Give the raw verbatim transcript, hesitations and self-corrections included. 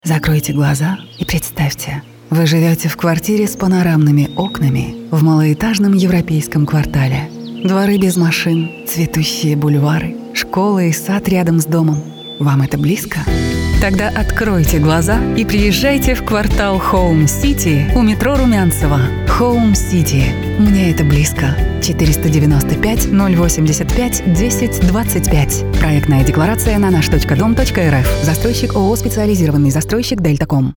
Закройте глаза и представьте, вы живете в квартире с панорамными окнами в малоэтажном европейском квартале. Дворы без машин, цветущие бульвары, школа и сад рядом с домом. Вам это близко? Тогда откройте глаза и приезжайте в квартал Home City у метро Румянцево. Home City. Мне это близко. четыреста девяносто пять ноль восемьдесят пять десять двадцать пять. Проектная декларация на наш точка дом точка эр эф. Застройщик ООО «Специализированный застройщик Дельтаком».